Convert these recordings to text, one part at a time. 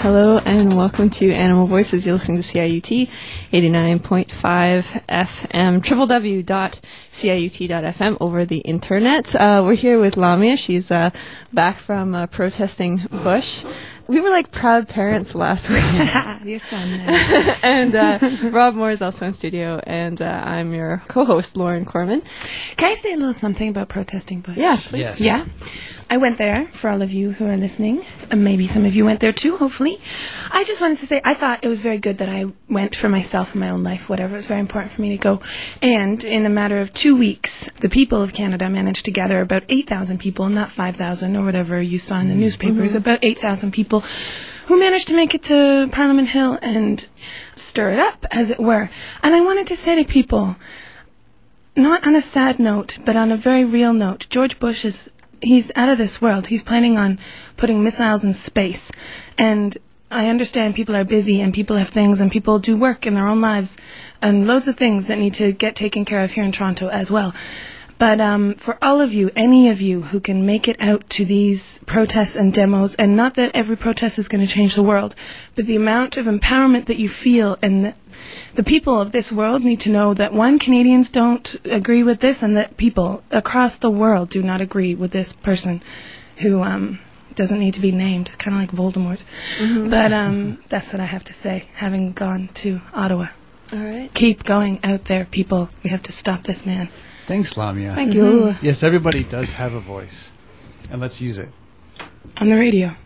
Hello and welcome to Animal Voices. You're listening to CIUT 89.5 FM, www.ciut.fm over the internet. We're here with Lamia. She's back from protesting Bush. We were like proud parents last week. You're so nice. And Rob Moore is also in studio, and I'm your co-host, Lauren Corman. Can I say a little something about protesting Bush? Yeah, please. Yes. Yeah? I went there, for all of you who are listening, and maybe some of you went there too, hopefully. I just wanted to say, I thought it was very good that I went for myself in my own life, whatever. It was very important for me to go. And in a matter of 2 weeks, the people of Canada managed to gather about 8,000 people, not 5,000 or whatever you saw in the newspapers, about 8,000 people who managed to make it to Parliament Hill and stir it up, as it were. And I wanted to say to people, not on a sad note, but on a very real note, George Bush he's out of this world. He's planning on putting missiles in space. And I understand people are busy and people have things and people do work in their own lives and loads of things that need to get taken care of here in Toronto as well. But for all of you, any of you who can make it out to these protests and demos, and not that every protest is going to change the world, but the amount of empowerment that you feel, and the people of this world need to know that, one, Canadians don't agree with this, and that people across the world do not agree with this person who doesn't need to be named, kind of like Voldemort. Mm-hmm. But that's what I have to say, having gone to Ottawa. All right. Keep going out there, people. We have to stop this man. Thanks, Lamia. Thank you. Yes, everybody does have a voice, and let's use it. On the radio.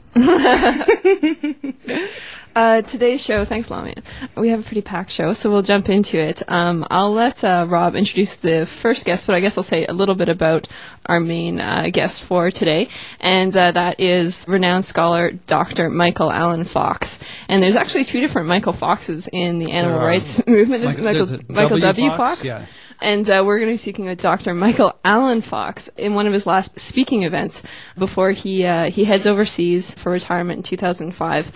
Today's show, thanks Lamia, we have a pretty packed show, so we'll jump into it. I'll let Rob introduce the first guest, but I guess I'll say a little bit about our main guest for today, and that is renowned scholar Dr. Michael Allen Fox. And there's actually two different Michael Foxes in the animal rights movement. There's Michael W. Fox. Yeah. And we're going to be speaking with Dr. Michael Allen Fox in one of his last speaking events before he heads overseas for retirement in 2005.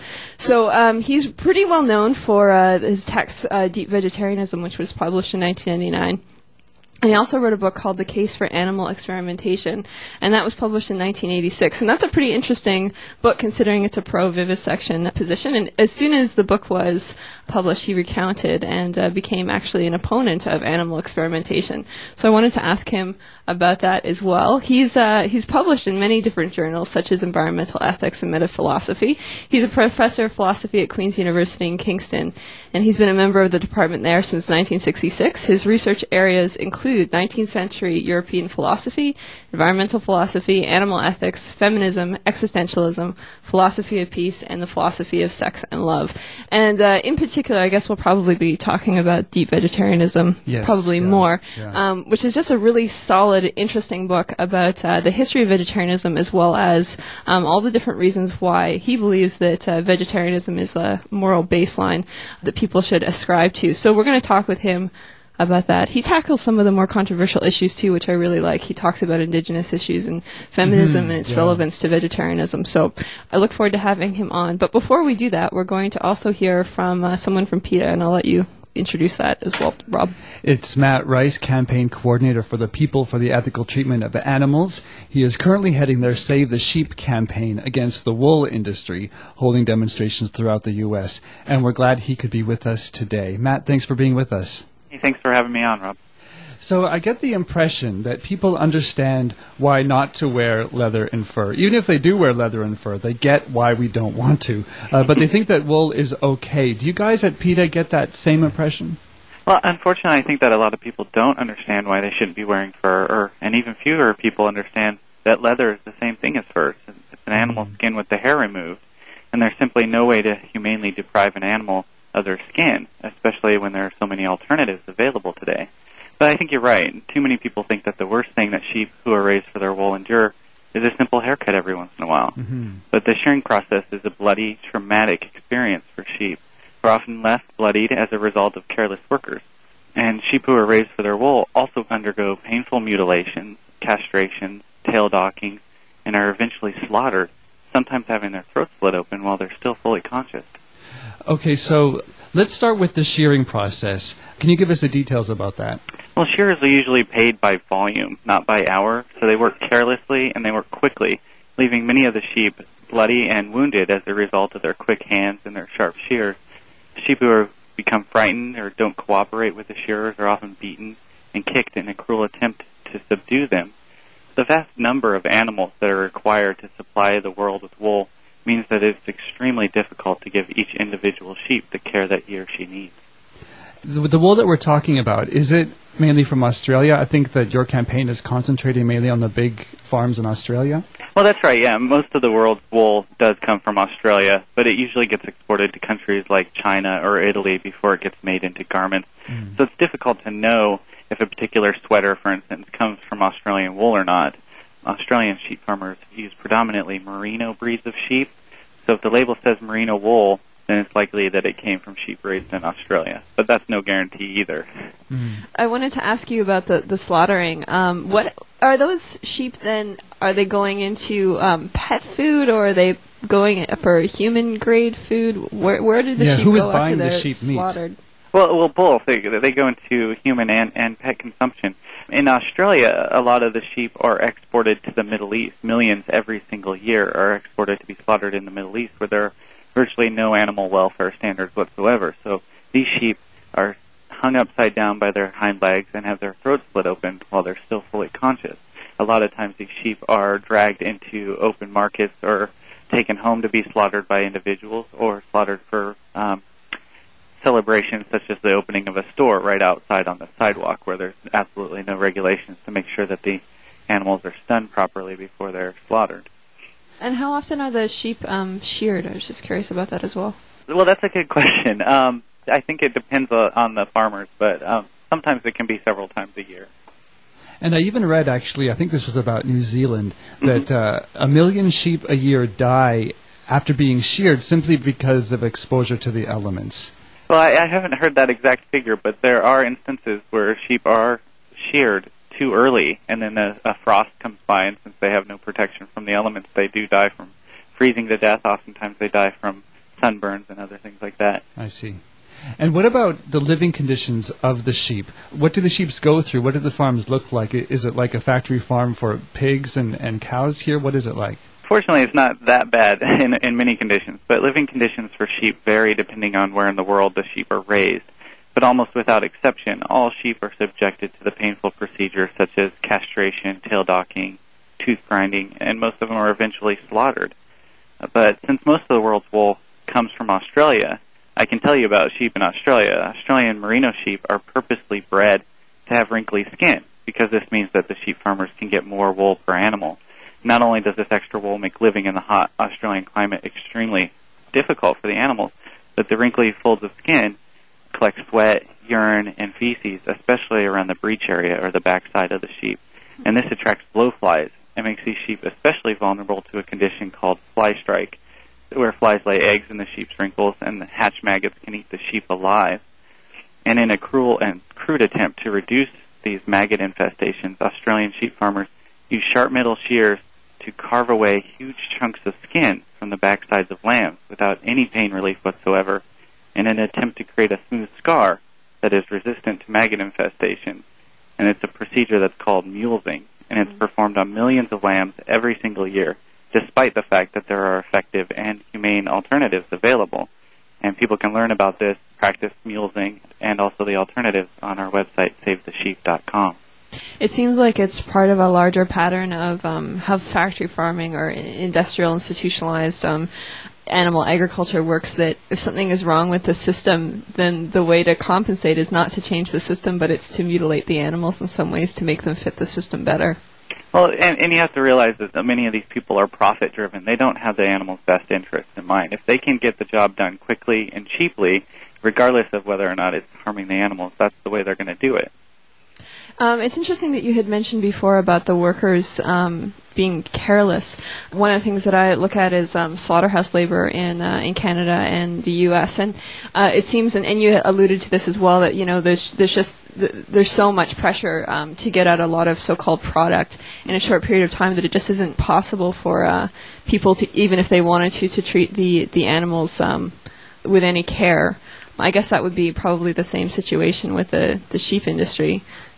So he's pretty well known for his text, Deep Vegetarianism, which was published in 1999. And he also wrote a book called The Case for Animal Experimentation, and that was published in 1986. And that's a pretty interesting book considering it's a pro-vivisection position. And as soon as the book was published, he recounted and became actually an opponent of animal experimentation. So I wanted to ask him about that as well. He's published in many different journals, such as Environmental Ethics and Metaphilosophy. He's a professor of philosophy at Queen's University in Kingston, and he's been a member of the department there since 1966. His research areas include 19th century European philosophy, environmental philosophy, animal ethics, feminism, existentialism, philosophy of peace, and the philosophy of sex and love. And in particular, I guess we'll probably be talking about deep vegetarianism, more, which is just a really solid, interesting book about the history of vegetarianism, as well as all the different reasons why he believes that vegetarianism is a moral baseline that people should ascribe to. So we're going to talk with him about that. He tackles some of the more controversial issues too, which I really like. He talks about indigenous issues and feminism and its relevance to vegetarianism. So I look forward to having him on. But before we do that, we're going to also hear from someone from PETA, and I'll let you introduce that as well, Rob. It's Matt Rice, campaign coordinator for the People for the Ethical Treatment of Animals. He is currently heading their Save the Sheep campaign against the wool industry, holding demonstrations throughout the U.S. And we're glad he could be with us today. Matt, thanks for being with us. Thanks for having me on, Rob. So I get the impression that people understand why not to wear leather and fur. Even if they do wear leather and fur, they get why we don't want to. But they think that wool is okay. Do you guys at PETA get that same impression? Well, unfortunately, I think that a lot of people don't understand why they shouldn't be wearing fur, and even fewer people understand that leather is the same thing as fur. It's an animal skin with the hair removed, and there's simply no way to humanely deprive an animal of their skin, especially when there are so many alternatives available today. But I think you're right. Too many people think that the worst thing that sheep who are raised for their wool endure is a simple haircut every once in a while. Mm-hmm. But the shearing process is a bloody, traumatic experience for sheep, who are often left bloodied as a result of careless workers. And sheep who are raised for their wool also undergo painful mutilations, castrations, tail docking, and are eventually slaughtered, sometimes having their throats split open while they're still fully conscious. Okay, so let's start with the shearing process. Can you give us the details about that? Well, shearers are usually paid by volume, not by hour, so they work carelessly and they work quickly, leaving many of the sheep bloody and wounded as a result of their quick hands and their sharp shears. Sheep who become frightened or don't cooperate with the shearers are often beaten and kicked in a cruel attempt to subdue them. The vast number of animals that are required to supply the world with wool means that it's extremely difficult to give each individual sheep the care that he or she needs. The wool that we're talking about, is it mainly from Australia? I think that your campaign is concentrating mainly on the big farms in Australia. Well, that's right, yeah. Most of the world's wool does come from Australia, but it usually gets exported to countries like China or Italy before it gets made into garments. So it's difficult to know if a particular sweater, for instance, comes from Australian wool or not. Australian sheep farmers use predominantly merino breeds of sheep, so if the label says merino wool, then it's likely that it came from sheep raised in Australia. But that's no guarantee either. I wanted to ask you about the slaughtering. What are those sheep then? Are they going into pet food, or are they going for human grade food? Where did the sheep who is go buying after the they're sheep slaughtered? meat? Well, both. They go into human and pet consumption. In Australia, a lot of the sheep are exported to the Middle East. Millions every single year are exported to be slaughtered in the Middle East, where there are virtually no animal welfare standards whatsoever. So these sheep are hung upside down by their hind legs and have their throats split open while they're still fully conscious. A lot of times these sheep are dragged into open markets or taken home to be slaughtered by individuals or slaughtered for celebrations such as the opening of a store right outside on the sidewalk, where there's absolutely no regulations to make sure that the animals are stunned properly before they're slaughtered. And how often are the sheep sheared? I was just curious about that as well. Well, that's a good question. I think it depends on the farmers, but sometimes it can be several times a year. And I even read, actually, I think this was about New Zealand, that 1 million sheep a year die after being sheared simply because of exposure to the elements. Well, I haven't heard that exact figure, but there are instances where sheep are sheared too early, and then a frost comes by, and since they have no protection from the elements, they do die from freezing to death. Oftentimes they die from sunburns and other things like that. I see. And what about the living conditions of the sheep? What do the sheep go through? What do the farms look like? Is it like a factory farm for pigs and cows here? What is it like? Fortunately, it's not that bad in many conditions, but living conditions for sheep vary depending on where in the world the sheep are raised. But almost without exception, all sheep are subjected to the painful procedures such as castration, tail docking, tooth grinding, and most of them are eventually slaughtered. But since most of the world's wool comes from Australia, I can tell you about sheep in Australia. Australian merino sheep are purposely bred to have wrinkly skin because this means that the sheep farmers can get more wool per animal. Not only does this extra wool make living in the hot Australian climate extremely difficult for the animals, but the wrinkly folds of skin collect sweat, urine, and feces, especially around the breech area or the backside of the sheep. And this attracts blowflies and makes these sheep especially vulnerable to a condition called fly strike, where flies lay eggs in the sheep's wrinkles and the hatch maggots can eat the sheep alive. And in a cruel and crude attempt to reduce these maggot infestations, Australian sheep farmers use sharp metal shears to carve away huge chunks of skin from the backsides of lambs without any pain relief whatsoever in an attempt to create a smooth scar that is resistant to maggot infestation. And it's a procedure that's called mulesing, and it's performed on millions of lambs every single year, despite the fact that there are effective and humane alternatives available. And people can learn about this, practice mulesing, and also the alternatives on our website, SaveTheSheep.com. It seems like it's part of a larger pattern of how factory farming or industrial institutionalized animal agriculture works, that if something is wrong with the system, then the way to compensate is not to change the system, but it's to mutilate the animals in some ways to make them fit the system better. Well, and you have to realize that many of these people are profit-driven. They don't have the animal's best interests in mind. If they can get the job done quickly and cheaply, regardless of whether or not it's harming the animals, that's the way they're going to do it. It's interesting that you had mentioned before about the workers being careless. One of the things that I look at is slaughterhouse labor in Canada and the U.S. And it seems, and you alluded to this as well, that there's so much pressure to get out a lot of so-called product in a short period of time that it just isn't possible for people to, even if they wanted to treat the animals with any care. I guess that would be probably the same situation with the sheep industry.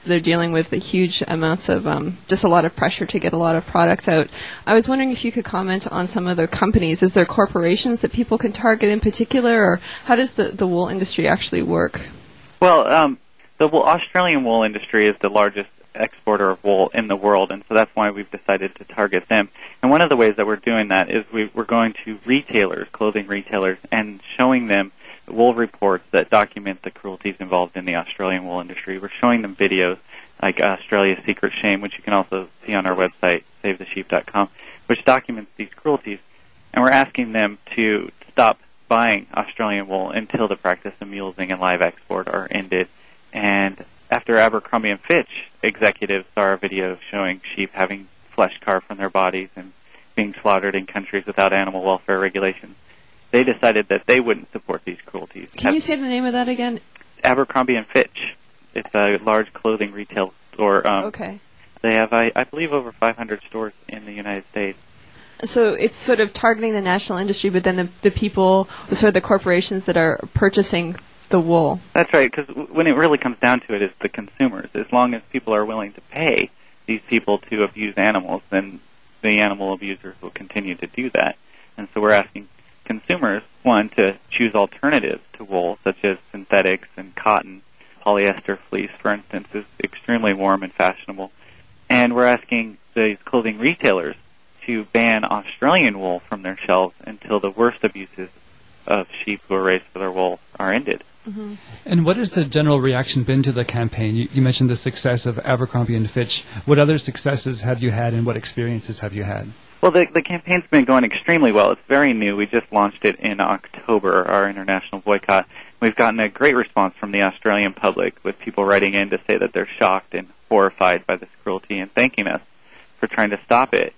they're dealing with huge amounts of just a lot of pressure to get a lot of products out. I was wondering if you could comment on some of the companies. Is there corporations that people can target in particular, or how does the wool industry actually work? Well, the Australian wool industry is the largest exporter of wool in the world, and so that's why we've decided to target them. And one of the ways that we're doing that is we're going to retailers, clothing retailers, and showing them wool reports that document the cruelties involved in the Australian wool industry. We're showing them videos like Australia's Secret Shame, which you can also see on our website, SaveTheSheep.com, which documents these cruelties. And we're asking them to stop buying Australian wool until the practice of mulesing and live export are ended. And after Abercrombie & Fitch executives saw our video showing sheep having flesh carved from their bodies and being slaughtered in countries without animal welfare regulations, they decided that they wouldn't support these cruelties. Can you say the name of that again? Abercrombie & Fitch. It's a large clothing retail store. Okay. They have, I believe, over 500 stores in the United States. So it's sort of targeting the national industry, but then the people, sort of the corporations that are purchasing the wool. That's right, because when it really comes down to it, it's the consumers. As long as people are willing to pay these people to abuse animals, then the animal abusers will continue to do that. And so we're asking consumers, one, to choose alternatives to wool, such as synthetics and cotton. Polyester fleece, for instance, is extremely warm and fashionable. And we're asking these clothing retailers to ban Australian wool from their shelves until the worst abuses of sheep who are raised for their wool are ended. Mm-hmm. And what has the general reaction been to the campaign? You mentioned the success of Abercrombie & Fitch. What other successes have you had, and what experiences have you had? Well, the campaign's been going extremely well. It's very new. We just launched it in October, our international boycott. We've gotten a great response from the Australian public, with people writing in to say that they're shocked and horrified by this cruelty and thanking us for trying to stop it.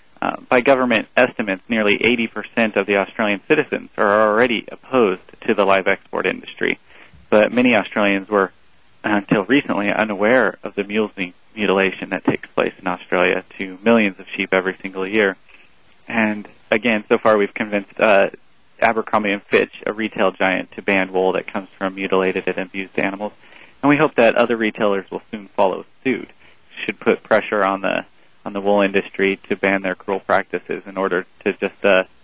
By government estimates, nearly 80% of the Australian citizens are already opposed to the live export industry. But many Australians were, until recently, unaware of the mutilation that takes place in Australia to millions of sheep every single year. And again, so far we've convinced Abercrombie & Fitch, a retail giant, to ban wool that comes from mutilated and abused animals. And we hope that other retailers will soon follow suit. Should put pressure on the wool industry to ban their cruel practices in order to just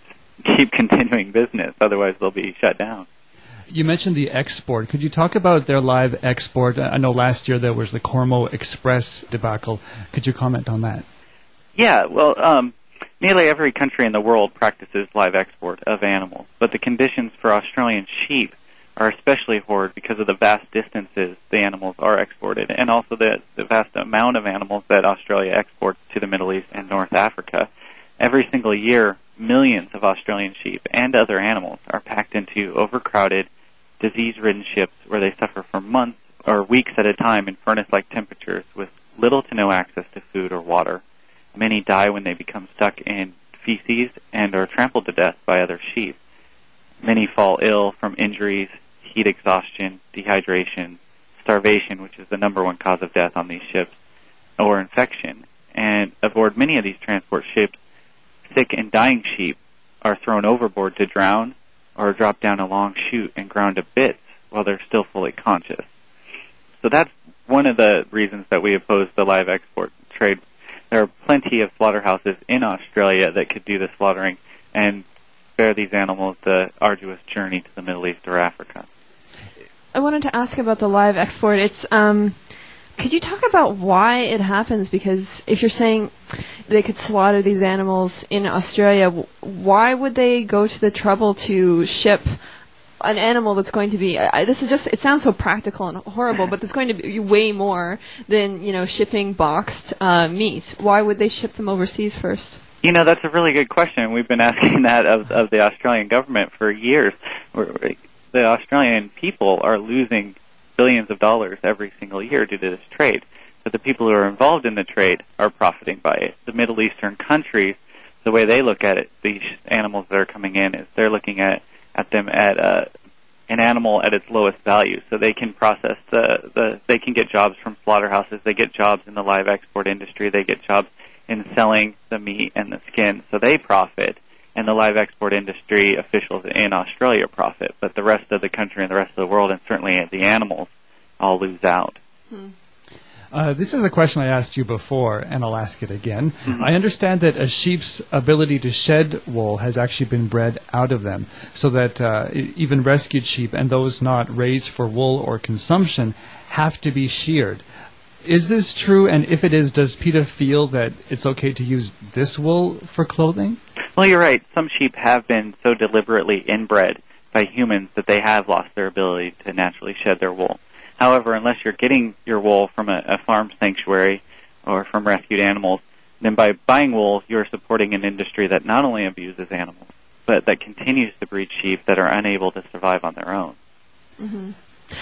keep continuing business. Otherwise, they'll be shut down. You mentioned the export. Could you talk about their live export? I know last year there was the Cormo Express debacle. Could you comment on that? Yeah, well, nearly every country in the world practices live export of animals, but the conditions for Australian sheep are especially horrid because of the vast distances the animals are exported, and also the vast amount of animals that Australia exports to the Middle East and North Africa. Every single year, millions of Australian sheep and other animals are packed into overcrowded, disease-ridden ships where they suffer for months or weeks at a time in furnace-like temperatures with little to no access to food or water. Many die when they become stuck in feces and are trampled to death by other sheep. Many fall ill from injuries, heat exhaustion, dehydration, starvation, which is the number one cause of death on these ships, or infection. And aboard many of these transport ships, sick and dying sheep are thrown overboard to drown or drop down a long chute and ground to bits while they're still fully conscious. So that's one of the reasons that we oppose the live export trade. There are plenty of slaughterhouses in Australia that could do the slaughtering and spare these animals the arduous journey to the Middle East or Africa. I wanted to ask about the live export. It's could you talk about why it happens? Because if you're saying they could slaughter these animals in Australia, why would they go to the trouble to ship an animal that's going to be, this is just, it sounds so practical and horrible, but it's going to be way more than, shipping boxed meat. Why would they ship them overseas first? That's a really good question. We've been asking that of the Australian government for years. The Australian people are losing billions of dollars every single year due to this trade. But the people who are involved in the trade are profiting by it. The Middle Eastern countries, the way they look at it, these animals that are coming in, is they're looking at them at an animal at its lowest value. So they can process they can get jobs from slaughterhouses, they get jobs in the live export industry, they get jobs in selling the meat and the skin, so they profit, and the live export industry officials in Australia profit, but the rest of the country and the rest of the world, and certainly the animals, all lose out. This is a question I asked you before, and I'll ask it again. Mm-hmm. I understand that a sheep's ability to shed wool has actually been bred out of them, so that even rescued sheep and those not raised for wool or consumption have to be sheared. Is this true? And if it is, does PETA feel that it's okay to use this wool for clothing? Well, you're right. Some sheep have been so deliberately inbred by humans that they have lost their ability to naturally shed their wool. However, unless you're getting your wool from a farm sanctuary or from rescued animals, then by buying wool, you're supporting an industry that not only abuses animals, but that continues to breed sheep that are unable to survive on their own. Mm-hmm.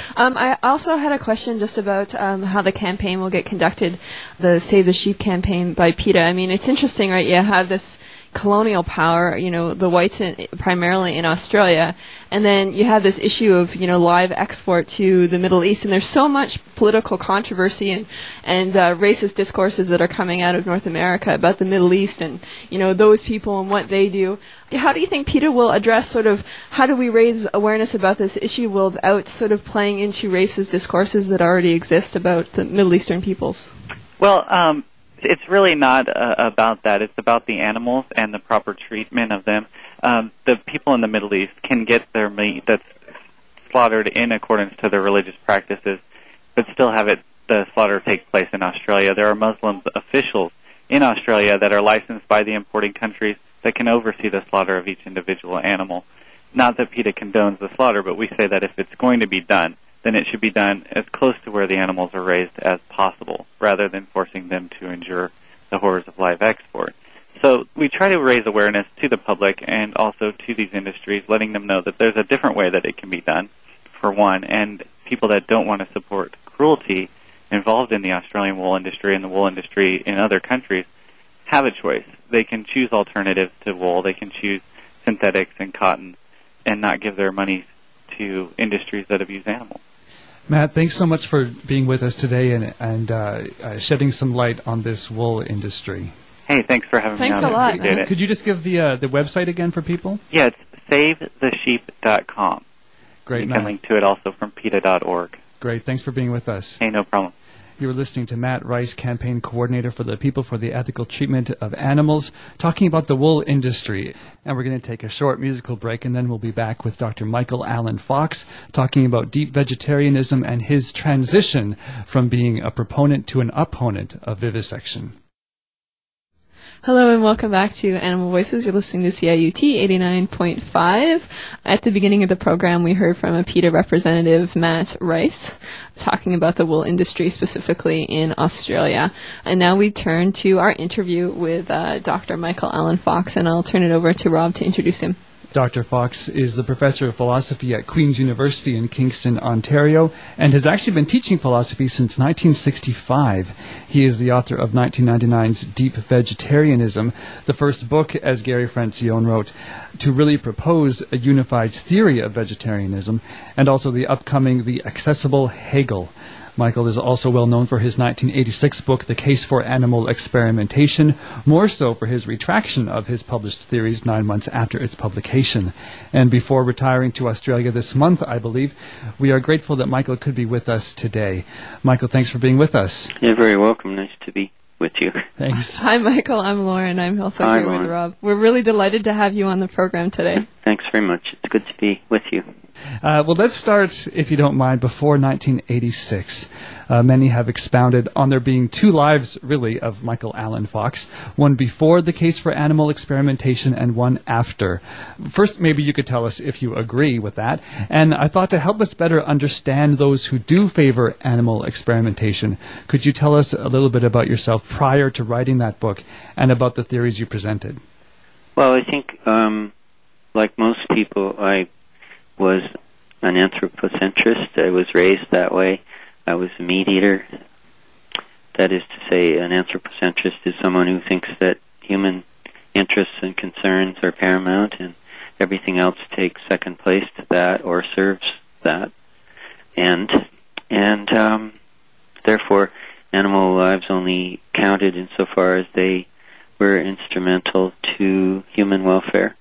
I also had a question just about how the campaign will get conducted, the Save the Sheep campaign by PETA. I mean, it's interesting, right? You have this colonial power, the whites primarily in Australia, and then you have this issue of, live export to the Middle East, and there's so much political controversy and racist discourses that are coming out of North America about the Middle East and, those people and what they do. How do you think PETA will address sort of how do we raise awareness about this issue without sort of playing into racist discourses that already exist about the Middle Eastern peoples? Well, it's really not about that. It's about the animals and the proper treatment of them. The people in the Middle East can get their meat that's slaughtered in accordance to their religious practices, but still have the slaughter take place in Australia. There are Muslim officials in Australia that are licensed by the importing countries that can oversee the slaughter of each individual animal. Not that PETA condones the slaughter, but we say that if it's going to be done, then it should be done as close to where the animals are raised as possible, rather than forcing them to endure the horrors of live export. So we try to raise awareness to the public and also to these industries, letting them know that there's a different way that it can be done, for one, and people that don't want to support cruelty involved in the Australian wool industry and the wool industry in other countries have a choice. They can choose alternatives to wool. They can choose synthetics and cotton and not give their money to industries that abuse animals. Matt, thanks so much for being with us today and shedding some light on this wool industry. Hey, thanks for having me on. Thanks a lot, Appreciate Matt. it. Could you just give the website again for people? Yeah, it's SaveTheSheep.com. Great, You Matt. can link to it also from PETA.org. Great, thanks for being with us. Hey, no problem. You were listening to Matt Rice, campaign coordinator for the People for the Ethical Treatment of Animals, talking about the wool industry. And we're going to take a short musical break, and then we'll be back with Dr. Michael Allen Fox, talking about deep vegetarianism and his transition from being a proponent to an opponent of vivisection. Hello and welcome back to Animal Voices. You're listening to CIUT 89.5. At the beginning of the program, we heard from a PETA representative, Matt Rice, talking about the wool industry specifically in Australia. And now we turn to our interview with Dr. Michael Allen Fox, and I'll turn it over to Rob to introduce him. Dr. Fox is the professor of philosophy at Queen's University in Kingston, Ontario, and has actually been teaching philosophy since 1965. He is the author of 1999's Deep Vegetarianism, the first book, as Gary Francione wrote, to really propose a unified theory of vegetarianism, and also the upcoming The Accessible Hegel. Michael is also well known for his 1986 book, The Case for Animal Experimentation, more so for his retraction of his published theories 9 months after its publication. And before retiring to Australia this month, I believe, we are grateful that Michael could be with us today. Michael, thanks for being with us. You're very welcome. Nice to be with you. Thanks. Hi, Michael. I'm Lauren. I'm also Hi, here Lauren. with Rob. We're really delighted to have you on the program today. Thanks very much. It's good to be with you. Well, let's start, if you don't mind, before 1986. Many have expounded on there being two lives, really, of Michael Allen Fox, one before The Case for Animal Experimentation and one after. First, maybe you could tell us if you agree with that. And I thought to help us better understand those who do favor animal experimentation, could you tell us a little bit about yourself prior to writing that book and about the theories you presented? Well, I think, like most people, I was an anthropocentrist. I was raised that way. I was a meat eater. That is to say, an anthropocentrist is someone who thinks that human interests and concerns are paramount and everything else takes second place to that or serves that end. And therefore, animal lives only counted insofar as they were instrumental to human welfare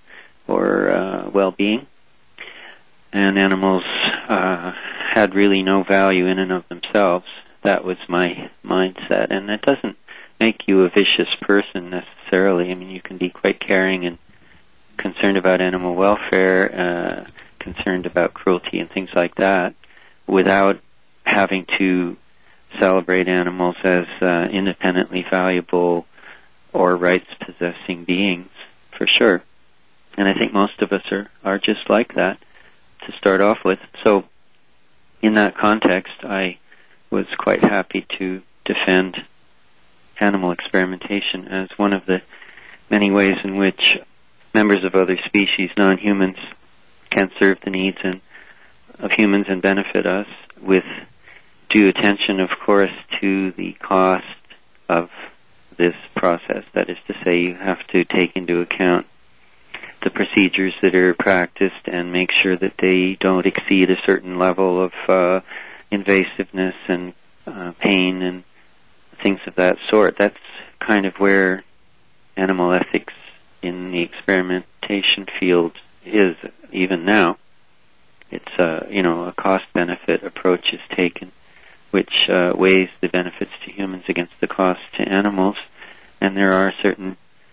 or well-being. And animals had really no value in and of themselves. that was my mindset. And that doesn't make you a vicious person necessarily. I mean, you can be quite caring and concerned about animal welfare, concerned about cruelty and things like that, without having to celebrate animals as independently valuable or rights-possessing beings, for sure. And I think most of us are just like that to start off with. So in that context, I was quite happy to defend animal experimentation as one of the many ways in which members of other species, non-humans, can serve the needs of humans and benefit us, with due attention, of course, to the cost of this process. That is to say, you have to take into account the procedures that are practiced and make sure that they don't exceed a certain level of invasiveness and pain and things of that sort. That's kind of where animal ethics in the experimentation field is even now. It's a cost-benefit approach is taken, which weighs the benefits to humans against the costs to animals, and there are certain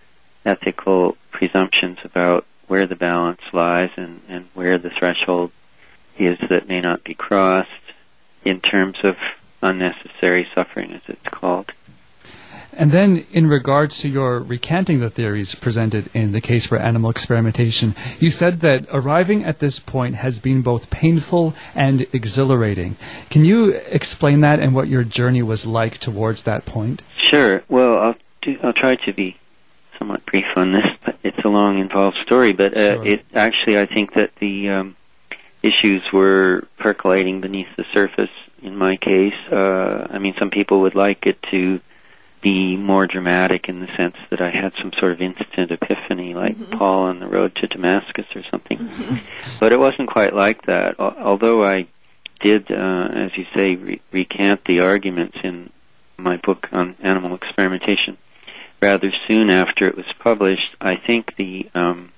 ethical presumptions about where the balance lies and where the threshold is that may not be crossed in terms of unnecessary suffering, as it's called. And then, in regards to your recanting the theories presented in the case for animal experimentation, you said that arriving at this point has been both painful and exhilarating. Can you explain that and what your journey was like towards that point? Sure. Well, I'll try to be somewhat brief on this, but it's a long, involved story. But Sure. I think that the issues were percolating beneath the surface in my case. Some people would like it to be more dramatic in the sense that I had some sort of instant epiphany, like Paul on the road to Damascus or something. But it wasn't quite like that. Although I did, as you say, recant the arguments in my book on animal experimentation rather soon after it was published. I think you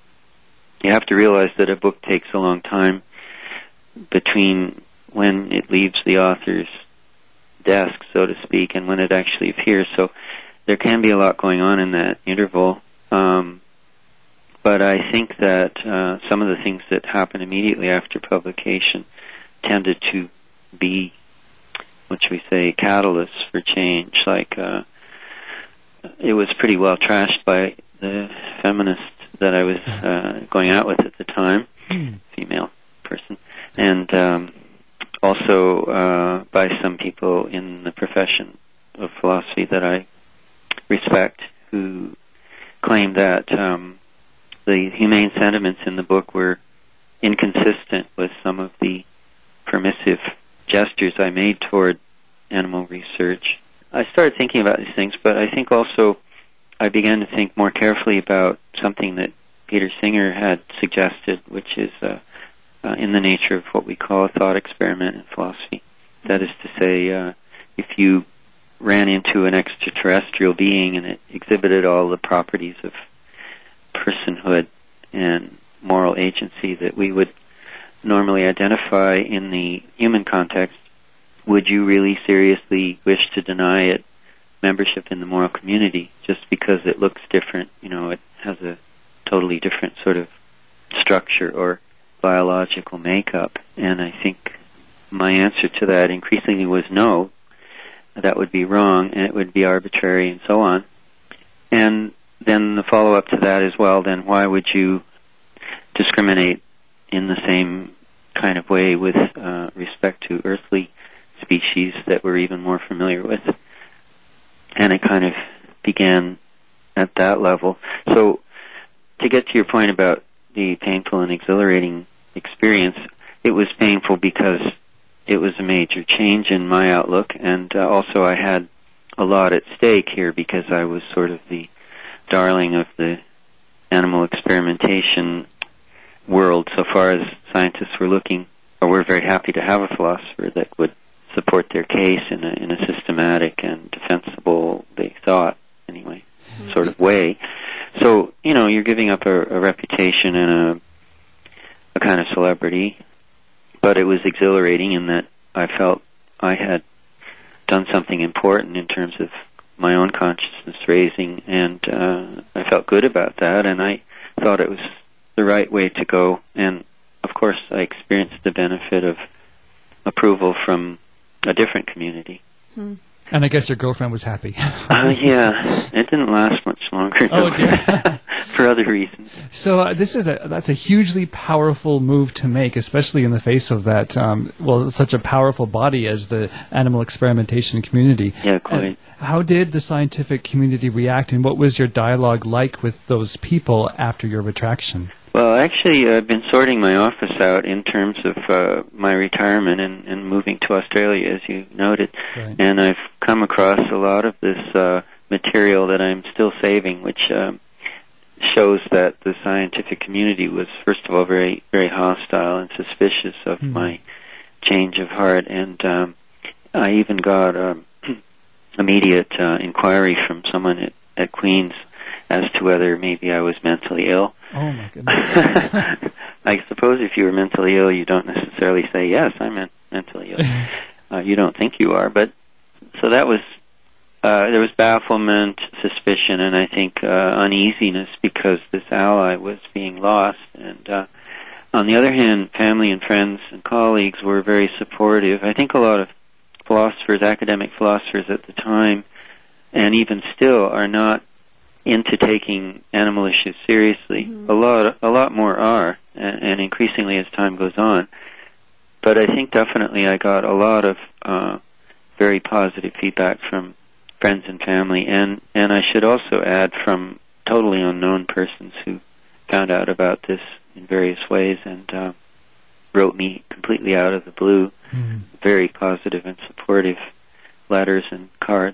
have to realize that a book takes a long time between when it leaves the author's desk, so to speak, and when it actually appears. So there can be a lot going on in that interval. But I think that some of the things that happen immediately after publication tended to be, what should we say, catalysts for change. Like, it was pretty well trashed by the feminist that I was going out with at the time, female person, and also by some people in the profession of philosophy that I respect, who claimed that the humane sentiments in the book were inconsistent with some of the permissive gestures I made toward animal research. I started thinking about these things, but I think also I began to think more carefully about something that Peter Singer had suggested, which is in the nature of what we call a thought experiment in philosophy. That is to say, if you ran into an extraterrestrial being and it exhibited all the properties of personhood and moral agency that we would normally identify in the human context, would you really seriously wish to deny it membership in the moral community just because it looks different? It has a totally different sort of structure or biological makeup. And I think my answer to that increasingly was no, that would be wrong and it would be arbitrary and so on. And then the follow-up to that is, well, then why would you discriminate in the same kind of way with respect to earthly species that we're even more familiar with? And it kind of began at that level. So to get to your point about the painful and exhilarating experience, it was painful because it was a major change in my outlook, and also I had a lot at stake here because I was sort of the darling of the animal experimentation world so far as scientists were looking, or were very happy to have a philosopher that would support their case in a systematic and defensible, they thought, anyway, sort of way. So, you're giving up a reputation and a kind of celebrity, but it was exhilarating in that I felt I had done something important in terms of my own consciousness raising, and I felt good about that, and I thought it was the right way to go. And of course, I experienced the benefit of approval from a different community. And I guess your girlfriend was happy. Yeah, it didn't last much longer, though, for other reasons. So that's a hugely powerful move to make, especially in the face of that, such a powerful body as the animal experimentation community. Yeah, quite. And how did the scientific community react, and what was your dialogue like with those people after your retraction? Well, actually, I've been sorting my office out in terms of my retirement and moving to Australia, as you noted. Right. And I've come across a lot of this material that I'm still saving, which shows that the scientific community was, first of all, very, very hostile and suspicious of my change of heart. And I even got immediate inquiry from someone at Queen's as to whether maybe I was mentally ill. Oh, my goodness. I suppose if you were mentally ill, you don't necessarily say, yes, I'm mentally ill. You don't think you are. But so that was, there was bafflement, suspicion, and I think uneasiness because this ally was being lost. And on the other hand, family and friends and colleagues were very supportive. I think a lot of philosophers, academic philosophers at the time, and even still, are not into taking animal issues seriously. A lot more are, and increasingly as time goes on. But I think definitely I got a lot of very positive feedback from friends and family, and I should also add from totally unknown persons who found out about this in various ways and wrote me completely out of the blue, very positive and supportive letters and cards.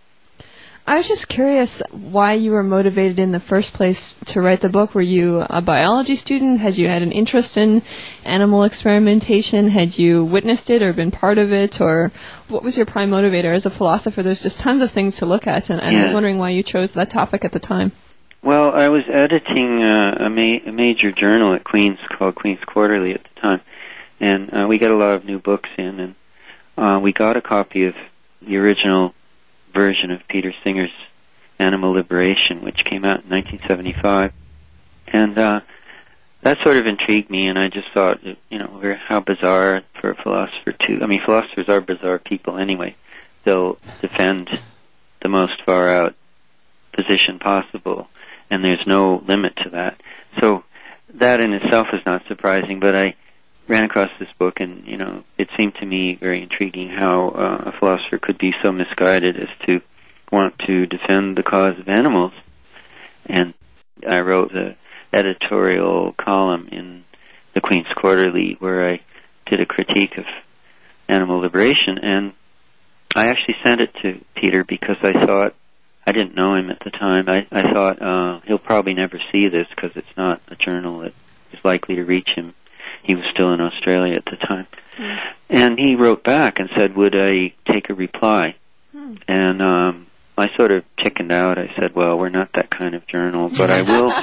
I was just curious why you were motivated in the first place to write the book. Were you a biology student? Had you had an interest in animal experimentation? Had you witnessed it or been part of it? Or what was your prime motivator? As a philosopher, there's just tons of things to look at, and I was wondering why you chose that topic at the time. Well, I was editing a major journal at Queen's called Queen's Quarterly at the time, and we got a lot of new books in, and we got a copy of the original version of Peter Singer's Animal Liberation, which came out in 1975. And that sort of intrigued me, and I just thought, how bizarre for a philosopher to... I mean, philosophers are bizarre people anyway. They'll defend the most far-out position possible, and there's no limit to that. So that in itself is not surprising, but I ran across this book, and it seemed to me very intriguing how a philosopher could be so misguided as to want to defend the cause of animals. And I wrote the editorial column in the Queen's Quarterly where I did a critique of animal liberation, and I actually sent it to Peter because I thought, I didn't know him at the time, I thought he'll probably never see this because it's not a journal that is likely to reach him. He was still in Australia at the time. And he wrote back and said, would I take a reply? And I sort of chickened out. I said, well, we're not that kind of journal, but I will.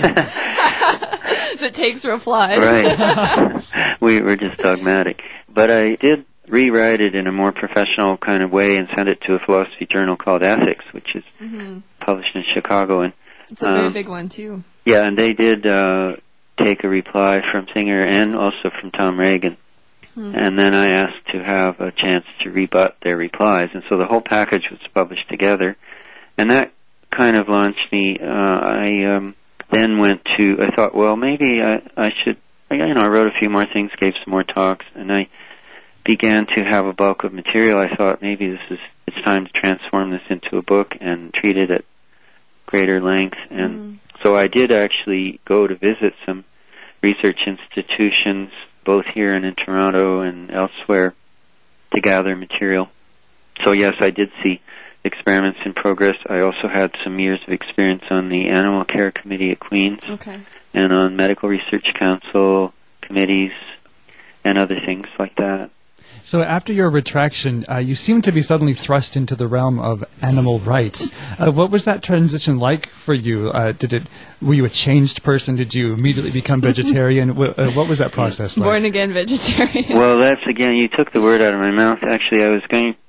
That takes replies. Right. We're just dogmatic. But I did rewrite it in a more professional kind of way and send it to a philosophy journal called Ethics, which is published in Chicago. And it's a very big one, too. Yeah, and they did take a reply from Singer and also from Tom Reagan. And then I asked to have a chance to rebut their replies. And so the whole package was published together. And that kind of launched me. I then I thought, well, maybe I should, I wrote a few more things, gave some more talks, and I began to have a bulk of material. I thought maybe it's time to transform this into a book and treat it at greater length. And so I did actually go to visit some research institutions, both here and in Toronto and elsewhere, to gather material. So yes, I did see experiments in progress. I also had some years of experience on the Animal Care Committee at Queen's and on Medical Research Council committees and other things like that. So after your retraction, you seem to be suddenly thrust into the realm of animal rights. What was that transition like for you? Were you a changed person? Did you immediately become vegetarian? What was that process like? Born again vegetarian. Well, that's again, you took the word out of my mouth. Actually, I was going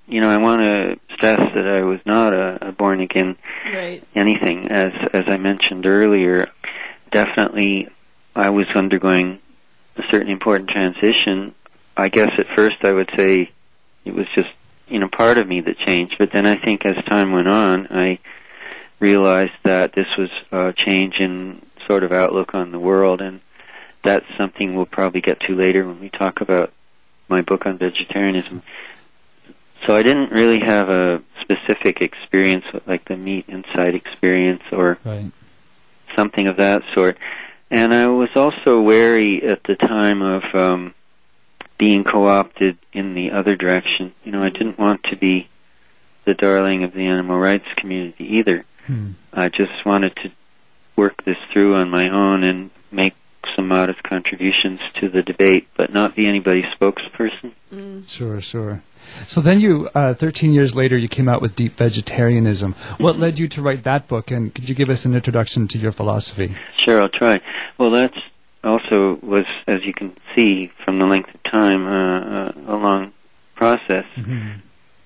I want to stress that I was not a born again Right. anything. As I mentioned earlier, definitely I was undergoing a certain important transition. I guess at first I would say it was just, part of me that changed. But then I think as time went on, I realized that this was a change in sort of outlook on the world, and that's something we'll probably get to later when we talk about my book on vegetarianism. So I didn't really have a specific experience like the meat inside experience or Right. something of that sort. And I was also wary at the time of being co-opted in the other direction. I didn't want to be the darling of the animal rights community either. I just wanted to work this through on my own and make some modest contributions to the debate, but not be anybody's spokesperson. Sure. So then 13 years later, you came out with Deep Vegetarianism. What led you to write that book, and could you give us an introduction to your philosophy? Sure, I'll try. Well, that's also was, as you can see from the length of time, a long process. Mm-hmm.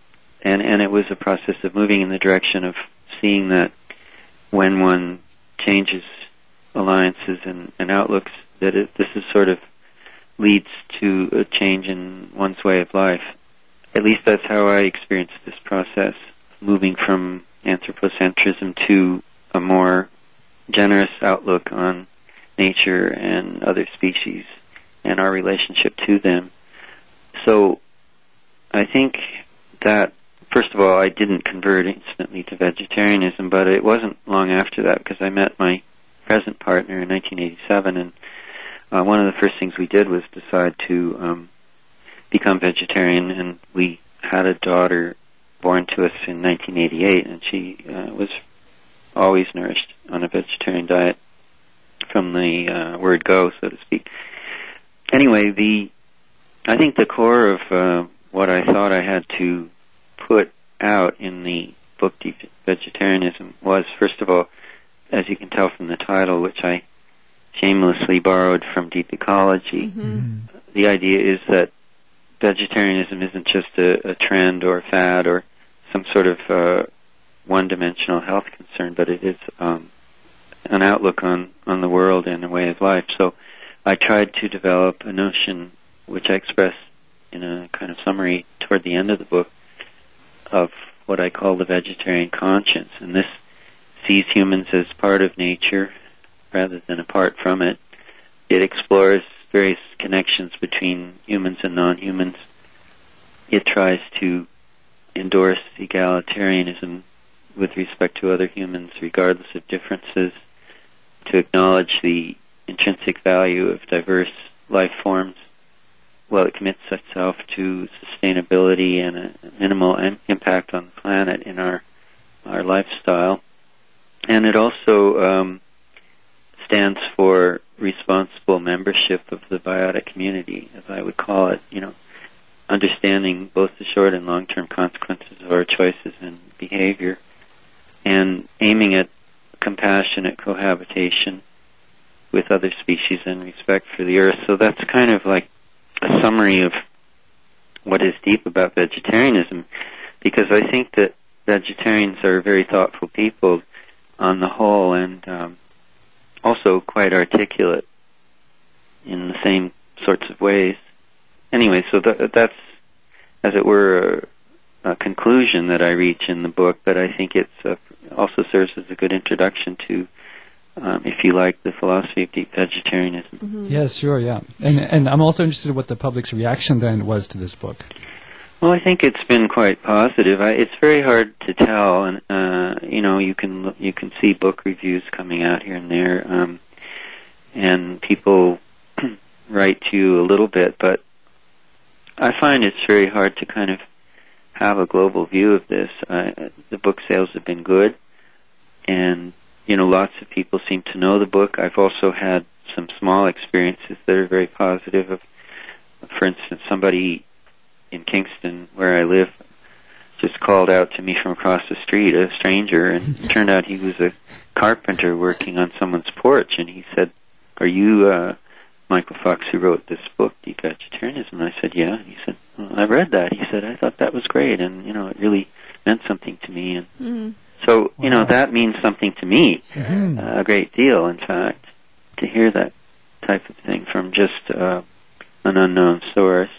And it was a process of moving in the direction of seeing that when one changes alliances and outlooks, that this is sort of leads to a change in one's way of life. At least that's how I experienced this process, moving from anthropocentrism to a more generous outlook on nature and other species and our relationship to them. So I think that, first of all, I didn't convert instantly to vegetarianism, but it wasn't long after that because I met my present partner in 1987, and one of the first things we did was decide to become vegetarian, and we had a daughter born to us in 1988, and she was always nourished on a vegetarian diet from the word go, so to speak. Anyway, I think the core of what I thought I had to put out in the book Deep Vegetarianism was, first of all, as you can tell from the title, which I shamelessly borrowed from Deep Ecology, the idea is that vegetarianism isn't just a trend or a fad or some sort of one-dimensional health concern, but it is an outlook on the world and a way of life. So I tried to develop a notion, which I express in a kind of summary toward the end of the book, of what I call the vegetarian conscience. And this sees humans as part of nature rather than apart from it. It explores various connections between humans and non-humans. It tries to endorse egalitarianism with respect to other humans, regardless of differences, to acknowledge the intrinsic value of diverse life forms, while it commits itself to sustainability and a minimal impact on the planet in our lifestyle. And it also stands for responsible membership of the biotic community, as I would call it, understanding both the short and long-term consequences of our choices and behavior, and aiming at compassionate cohabitation with other species and respect for the earth. So that's kind of like a summary of what is deep about vegetarianism, because I think that vegetarians are very thoughtful people on the whole, and also quite articulate in the same sorts of ways. Anyway, so that's, as it were, a conclusion that I reach in the book, but I think it also serves as a good introduction to, if you like, the philosophy of deep vegetarianism. Mm-hmm. Yes, sure, yeah. And I'm also interested in what the public's reaction then was to this book. Well, I think it's been quite positive. It's very hard to tell, and you can see book reviews coming out here and there, and people write to you a little bit, but I find it's very hard to kind of have a global view of this. The book sales have been good, and lots of people seem to know the book. I've also had some small experiences that are very positive. For instance, somebody in Kingston, where I live, just called out to me from across the street, a stranger, and it turned out he was a carpenter working on someone's porch, and he said, "Are you Michael Fox, who wrote this book, Deep Vegetarianism?" And I said, "Yeah." And he said, I read that. He said, I thought that was great, and, it really meant something to me. And so, that means something to me, a great deal, in fact, to hear that type of thing from just an unknown source.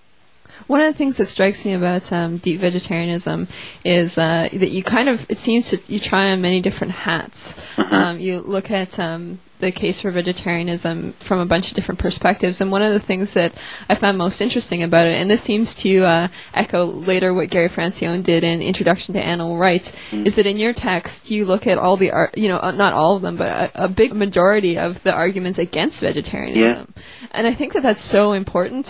One of the things that strikes me about deep vegetarianism is that you it seems you try on many different hats. You look at the case for vegetarianism from a bunch of different perspectives, and one of the things that I found most interesting about it, and this seems to echo later what Gary Francione did in Introduction to Animal Rights, is that in your text you look at all the, not all of them, but a big majority of the arguments against vegetarianism. Yeah. And I think that that's so important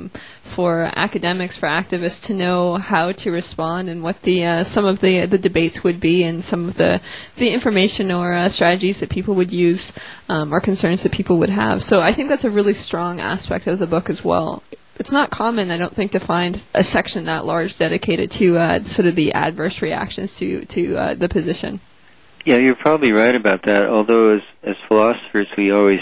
for academics, for activists to know how to respond and what some of the debates would be, and some of the information or strategies that people would use or concerns that people would have. So I think that's a really strong aspect of the book as well. It's not common, I don't think, to find a section that large dedicated to sort of the adverse reactions to the position. Yeah, you're probably right about that, although as philosophers we always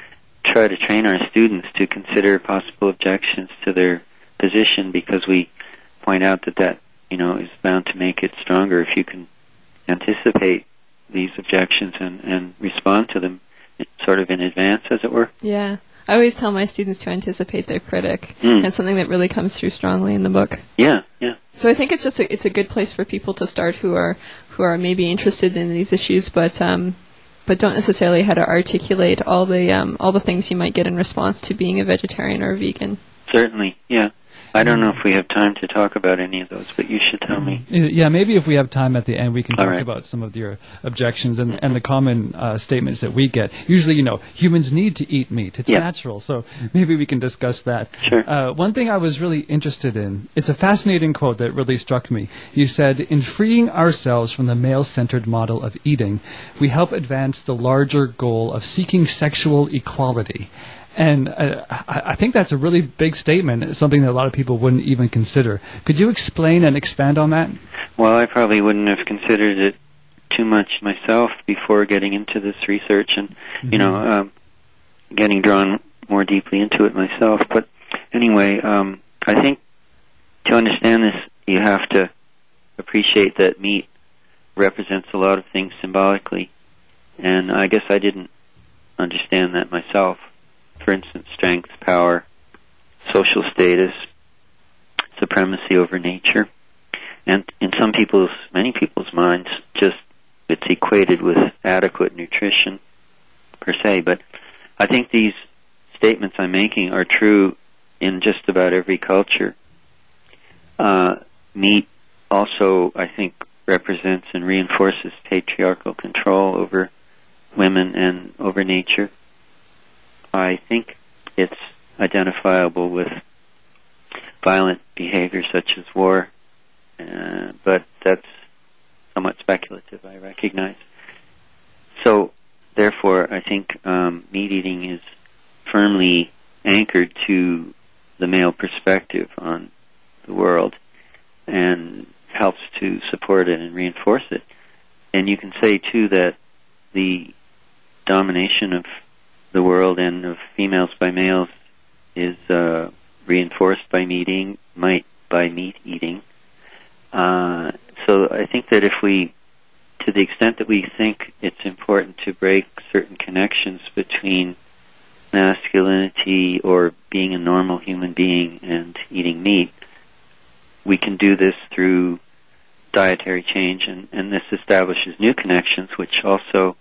try to train our students to consider possible objections to their position, because we point out that is bound to make it stronger if you can anticipate these objections and respond to them sort of in advance, as it were. Yeah. I always tell my students to anticipate their critic, and it's something that really comes through strongly in the book. Yeah. So I think it's a good place for people to start who are maybe interested in these issues, but don't necessarily how to articulate all the things you might get in response to being a vegetarian or a vegan. Certainly, yeah. I don't know if we have time to talk about any of those, but you should tell me. Yeah, maybe if we have time at the end, we can talk about some of your objections and the common statements that we get. Usually, humans need to eat meat. It's natural, so maybe we can discuss that. Sure. One thing I was really interested in, it's a fascinating quote that really struck me. You said, "In freeing ourselves from the male-centered model of eating, we help advance the larger goal of seeking sexual equality." And I think that's a really big statement, something that a lot of people wouldn't even consider. Could you explain and expand on that? Well, I probably wouldn't have considered it too much myself before getting into this research and, getting drawn more deeply into it myself. But anyway, I think to understand this, you have to appreciate that meat represents a lot of things symbolically. And I guess I didn't understand that myself. For instance, strength, power, social status, supremacy over nature. And in many people's minds, just it's equated with adequate nutrition per se. But I think these statements I'm making are true in just about every culture. Meat also, I think, represents and reinforces patriarchal control over women and over nature. I think it's identifiable with violent behavior such as war, but that's somewhat speculative, I recognize. So, therefore, I think meat eating is firmly anchored to the male perspective on the world and helps to support it and reinforce it. And you can say, too, that the domination of the world and of females by males is reinforced by meat eating. So I think that to the extent that we think it's important to break certain connections between masculinity or being a normal human being and eating meat, we can do this through dietary change, and this establishes new connections which also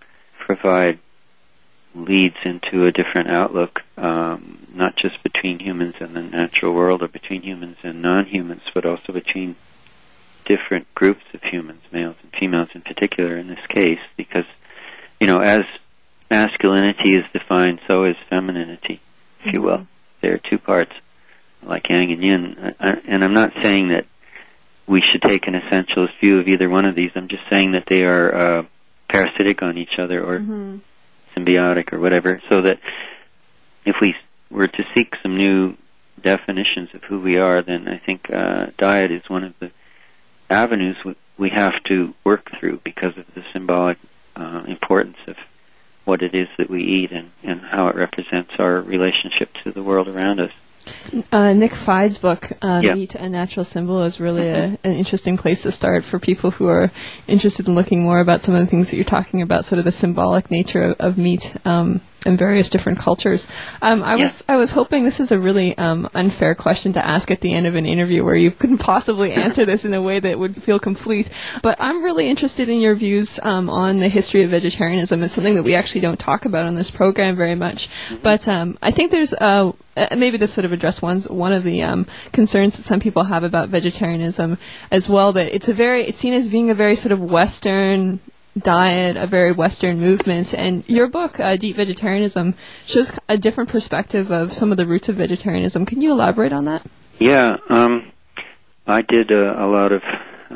leads into a different outlook, not just between humans and the natural world or between humans and non-humans, but also between different groups of humans, males and females in particular in this case, because, as masculinity is defined, so is femininity, if you will. There are two parts, like yang and yin. And I'm not saying that we should take an essentialist view of either one of these. I'm just saying that they are parasitic on each other or symbiotic or whatever, so that if we were to seek some new definitions of who we are, then I think diet is one of the avenues we have to work through because of the symbolic importance of what it is that we eat and how it represents our relationship to the world around us. Nick Fide's book, Yeah. Meat, a Natural Symbol, is really an interesting place to start for people who are interested in looking more about some of the things that you're talking about, sort of the symbolic nature of meat in various different cultures. I was hoping, this is a really unfair question to ask at the end of an interview where you couldn't possibly answer this in a way that would feel complete, but I'm really interested in your views on the history of vegetarianism. It's something that we actually don't talk about on this program very much, but I think there's maybe this sort of addressed one of the concerns that some people have about vegetarianism as well, that it's seen as being a very sort of Western diet, a very Western movement, and your book, Deep Vegetarianism, shows a different perspective of some of the roots of vegetarianism. Can you elaborate on that? Yeah, I did a lot of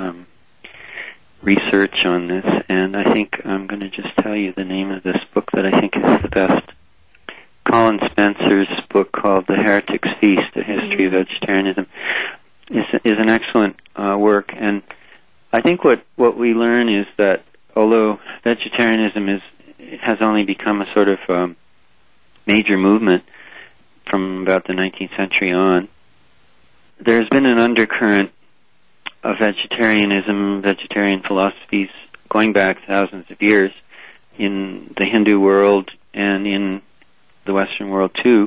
research on this, and I think I'm going to just tell you the name of this book that I think is the best. Colin Spencer's book called The Heretic's Feast, A History of Vegetarianism, is an excellent work, and I think what we learn is that although vegetarianism has only become a sort of major movement from about the 19th century on, there's been an undercurrent of vegetarianism, vegetarian philosophies going back thousands of years in the Hindu world and in the Western world too,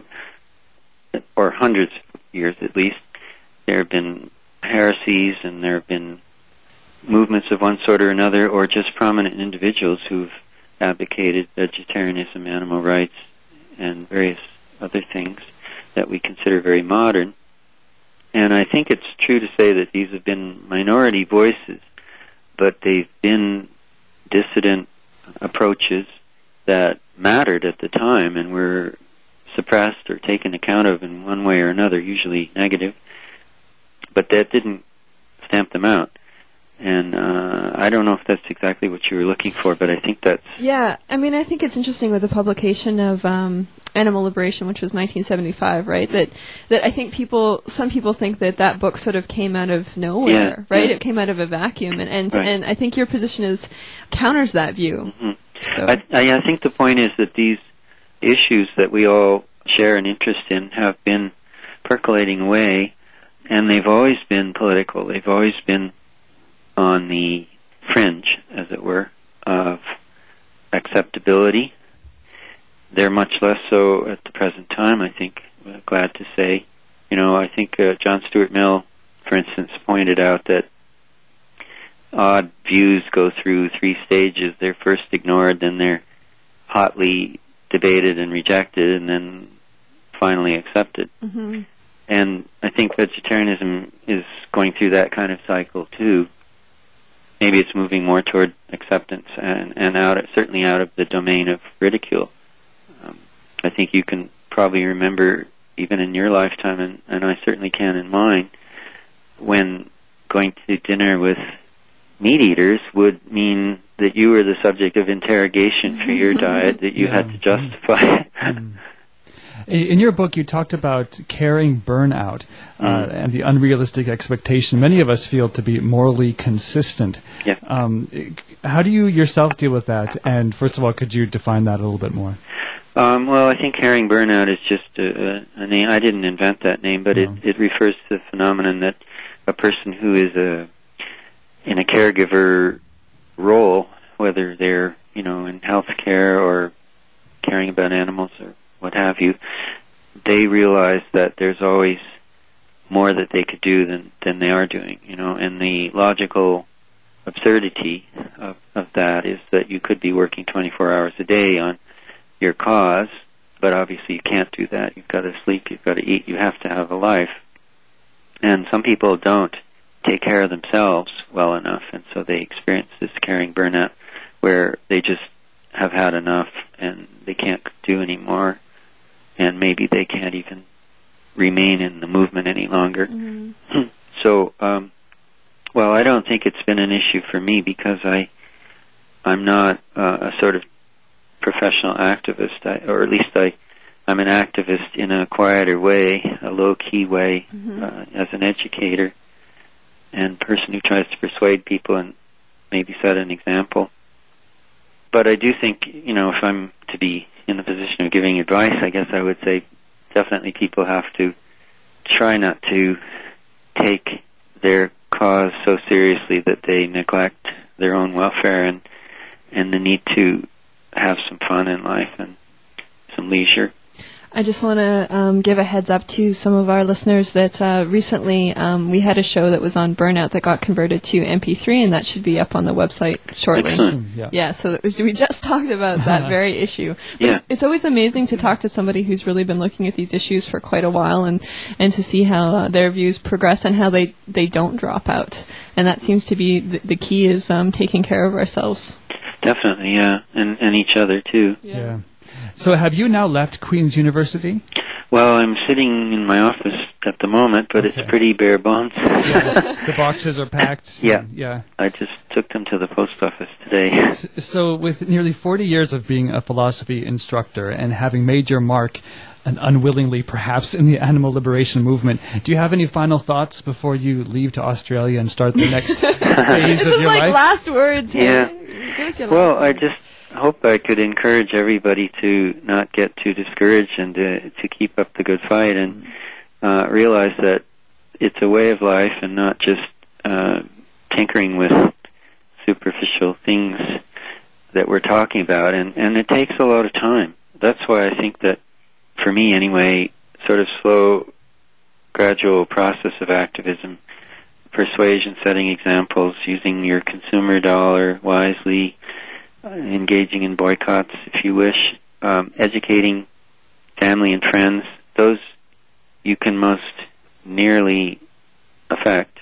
or hundreds of years at least. There have been heresies and there have been movements of one sort or another, or just prominent individuals who've advocated vegetarianism, animal rights, and various other things that we consider very modern. And I think it's true to say that these have been minority voices, but they've been dissident approaches that mattered at the time and were suppressed or taken account of in one way or another, usually negative, but that didn't stamp them out. And I don't know if that's exactly what you were looking for, but I think that's... Yeah, I mean, I think it's interesting with the publication of Animal Liberation, which was 1975, right? That I think some people think that book sort of came out of nowhere, right? Yeah. It came out of a vacuum, and I think your position counters that view. Mm-hmm. So. I think the point is that these issues that we all share an interest in have been percolating away, and they've always been political. They've always been on the fringe, as it were, of acceptability. They're much less so at the present time, I think, glad to say. I think John Stuart Mill, for instance, pointed out that odd views go through 3 stages. They're first ignored, then they're hotly debated and rejected, and then finally accepted. Mm-hmm. And I think vegetarianism is going through that kind of cycle, too. Maybe it's moving more toward acceptance and certainly out of the domain of ridicule. I think you can probably remember, even in your lifetime, and I certainly can in mine, when going to dinner with meat eaters would mean that you were the subject of interrogation for your diet, that you had to justify. In your book, you talked about carrying burnout and the unrealistic expectation many of us feel to be morally consistent. Yeah. How do you yourself deal with that? And first of all, could you define that a little bit more? Well, I think carrying burnout is just a name. I didn't invent that name, but it refers to the phenomenon that a person who is in a caregiver role, whether they're in healthcare or caring about animals or what have you, they realize that there's always more that they could do than they are doing, and the logical absurdity of that is that you could be working 24 hours a day on your cause, but obviously you can't do that. You've got to sleep, you've got to eat, you have to have a life. And some people don't take care of themselves well enough, and so they experience this carrying burnout where they just have had enough and they can't do anymore, and maybe they can't even remain in the movement any longer. Mm-hmm. So, well, I don't think it's been an issue for me because I'm not a sort of professional activist, or at least I'm an activist in a quieter way, a low-key way, as an educator and person who tries to persuade people and maybe set an example. But I do think, if I'm to be in the position of giving advice, I guess I would say definitely people have to try not to take their cause so seriously that they neglect their own welfare and the need to have some fun in life and some leisure. I just want to give a heads up to some of our listeners that recently we had a show that was on burnout that got converted to MP3, and that should be up on the website shortly. Excellent. Yeah, so we just talked about that very issue. But it's always amazing to talk to somebody who's really been looking at these issues for quite a while and to see how their views progress and how they don't drop out. And that seems to be the key is taking care of ourselves. Definitely, yeah, and each other too. Yeah. So have you now left Queen's University? Well, I'm sitting in my office at the moment, but it's pretty bare bones. The boxes are packed. Yeah. I just took them to the post office today. So with nearly 40 years of being a philosophy instructor and having made your mark, and unwillingly perhaps, in the animal liberation movement, do you have any final thoughts before you leave to Australia and start the next phase of your life? Like last words. Yeah. Give us your Well, last I words. just hope I could encourage everybody to not get too discouraged and to keep up the good fight and realize that it's a way of life and not just tinkering with superficial things that we're talking about. And it takes a lot of time. That's why I think that, for me anyway, sort of slow, gradual process of activism, persuasion, setting examples, using your consumer dollar wisely, engaging in boycotts if you wish, educating family and friends, those you can most nearly affect.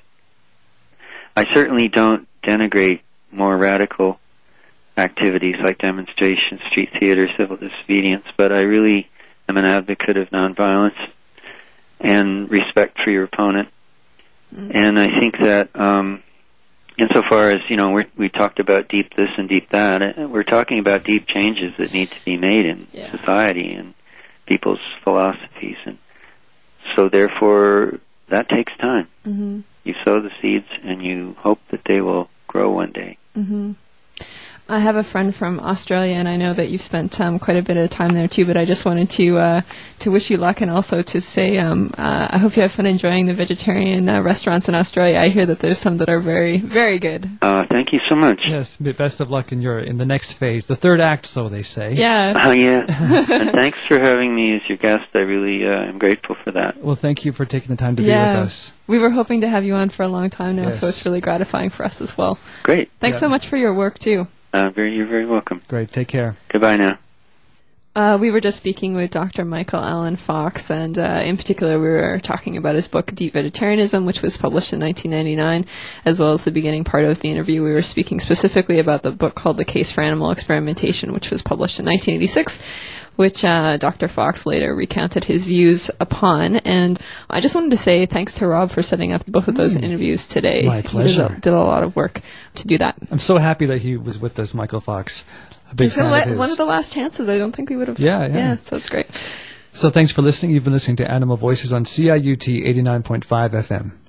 I certainly don't denigrate more radical activities like demonstrations, street theater, civil disobedience, but I really am an advocate of nonviolence and respect for your opponent. And I think that insofar as, we talked about deep this and deep that, we're talking about deep changes that need to be made in society and people's philosophies. And so therefore, that takes time. Mm-hmm. You sow the seeds and you hope that they will grow one day. Mm-hmm. I have a friend from Australia, and I know that you've spent quite a bit of time there too. But I just wanted to wish you luck, and also to say I hope you have fun enjoying the vegetarian restaurants in Australia. I hear that there's some that are very, very good. Thank you so much. Yes, best of luck in the next phase, the third act, so they say. Yeah. Yeah. And thanks for having me as your guest. I really am grateful for that. Well, thank you for taking the time to be with us. We were hoping to have you on for a long time now, so it's really gratifying for us as well. Great. Thanks so much for your work too. You're very welcome. Great. Take care. Goodbye now. We were just speaking with Dr. Michael Allen Fox, and in particular we were talking about his book Deep Vegetarianism, which was published in 1999, as well as the beginning part of the interview. We were speaking specifically about the book called The Case for Animal Experimentation, which was published in 1986, which Dr. Fox later recounted his views upon. And I just wanted to say thanks to Rob for setting up both of those interviews today. My pleasure. He did a lot of work to do that. I'm so happy that he was with us, Michael Fox. A big fan of his. One of the last chances. I don't think we would have. Yeah, so it's great. So thanks for listening. You've been listening to Animal Voices on CIUT 89.5 FM.